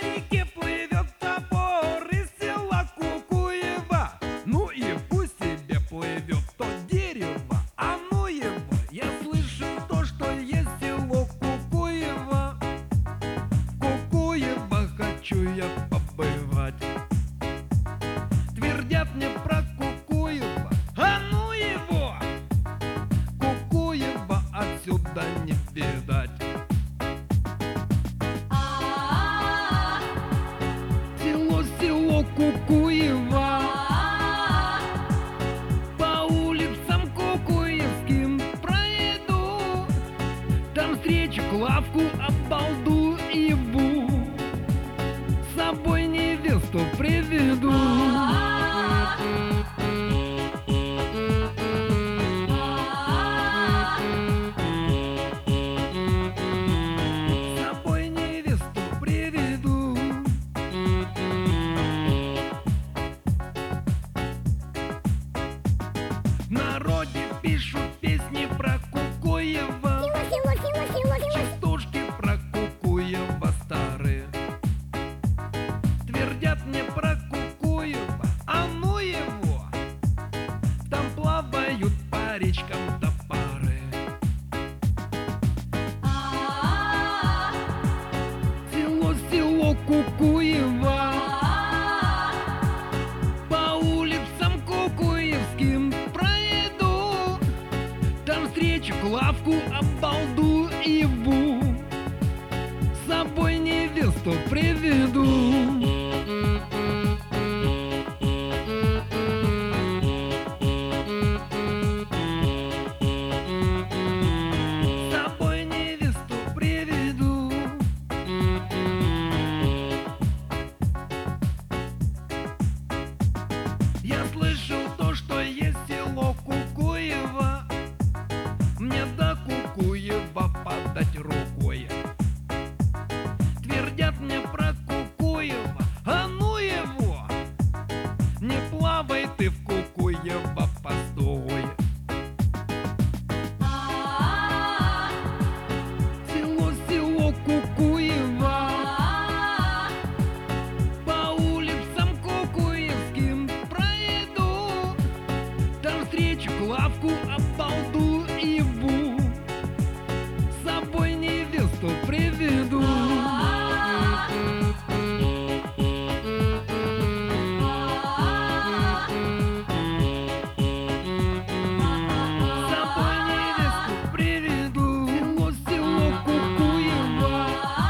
реке плывет топор из села Кукуева. Ну и пусть себе плывет то дерево, а ну его. Я слышу то, что есть село Кукуева. Кукуева хочу я побывать. Твердят мне про Кукуева, а ну его. Кукуева отсюда не видать. Село Кукуева, по улицам кукуевским пройду, там встречу Клавку, обалду и Бу, с собой невесту приведу. С собой невесту приведу. В народе пишут песни про Кукуева, частушки про Кукуева старые. Твердят мне про Кукуева, а ну его. Там плавают по речкам топары. Село Кукуева, по улицам кукуевским пройду, там встречу Клавку, обалду и Бу, с собой невесту приведу. С собой невесту приведу. Я слышал то, что есть село Кукуева. Мне до Кукуева подать рукой. Твердят мне про Кукуева, а ну его. Не плавай ты в Кукуева, постой. Село Кукуева, по улицам кукуевским пройду, там встречу Клавку, обалду и Бу, с собой невесту приведу. С собой невесту приведу. Село Кукуева.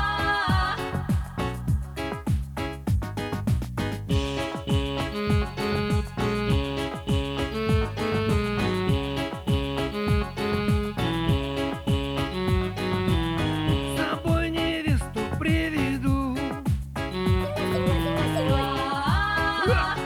С собой невесту приведу.